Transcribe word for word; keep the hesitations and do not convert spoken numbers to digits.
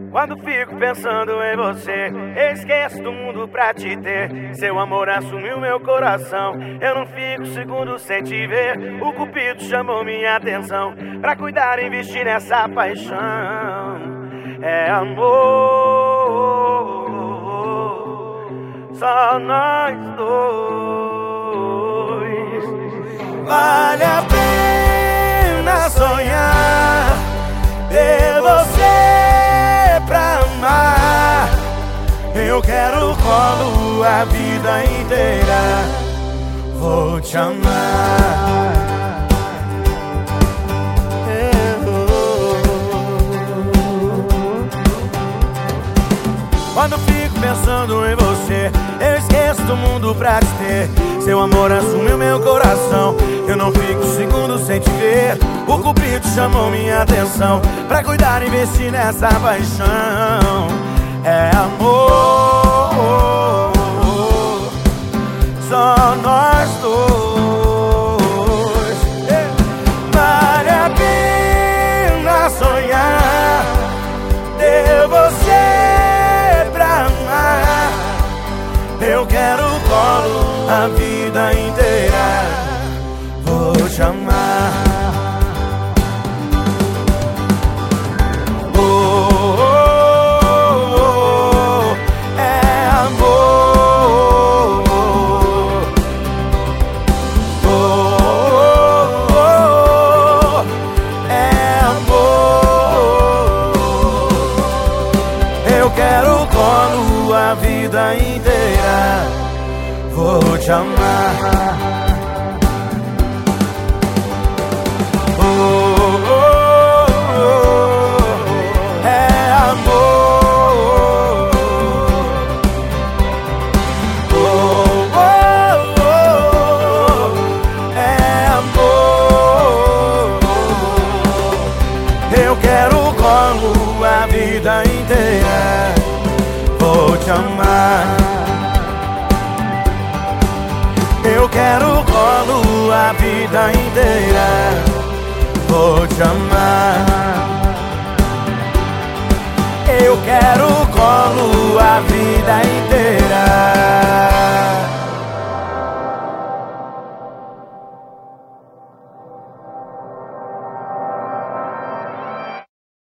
Quando fico pensando em você, esqueço do mundo pra te ter. Seu amor assumiu meu coração, eu não fico segundo sem te ver. O cupido chamou minha atenção pra cuidar e investir nessa paixão. É amor, só nós dois. Vale a pena sonhar, ter você pra amar. Eu quero colo a vida inteira, vou te amar. Quando fico pensando em você, eu esqueço do mundo pra te ter. Seu amor assumiu meu coração, eu não fico segundo sem te ver. O cupido chamou minha atenção pra cuidar e investir nessa paixão. É amor, só nós dois. Vale a pena sonhar, ter você pra amar. Eu quero colo a vida inteira, vou te amar. Oh, oh, oh, é amor. Oh, oh, oh, é amor. Eu quero colo a vida inteira, vou te amar. Oh, oh, oh, é amor. Oh, oh, oh, é amor. Eu quero colo a vida inteira, vou te amar. Eu quero colo a vida inteira, vou te amar. Eu quero